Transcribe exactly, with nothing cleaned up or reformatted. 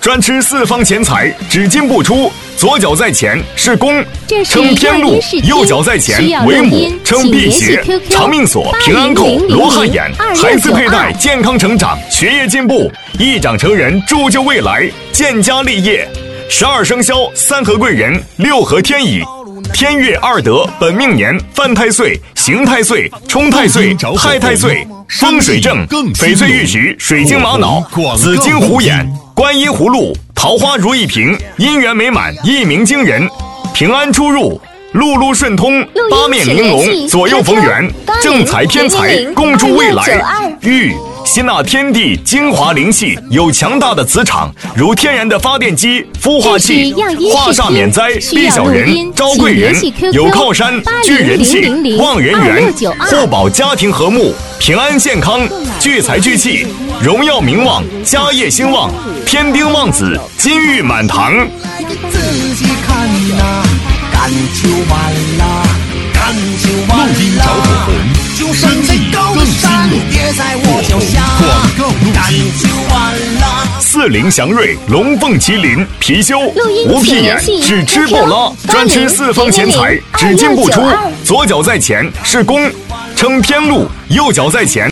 专吃四方钱财，只进不出。左脚在前是弓，称偏禄；右脚在前为母，称辟邪。长命锁、平安扣、罗汉眼，孩子佩戴，健康成长，学业进步，一长成人，铸就未来，建家立业。十二生肖三合贵人，六合天乙。天月二德，本命年犯太岁、刑太岁、冲太岁、害太岁。风水正，翡翠玉石、水晶玛瑙、紫金虎眼、观音葫芦、桃花如意瓶，姻缘美满，一鸣惊人，平安出入，路路顺通，八面玲珑，左右逢源，正财偏财，共筑未来。玉吸纳天地精华灵气，有强大的磁场，如天然的发电机、孵化器，化煞免灾，避小人，招贵人，有靠山，聚人气，旺人缘，护保家庭和睦，平安健康，聚财聚气，荣耀名望，家业兴旺，添丁旺子，金玉满堂。 自己看呐，干就完了，干就完了。 录音找口红， 就算再高的山也在我脚下，干就完了。 四灵祥瑞，龙凤麒麟，貔貅，无屁眼，只吃不拉，专吃四方钱财，只进不出。左脚在前是弓，称偏禄；右脚在前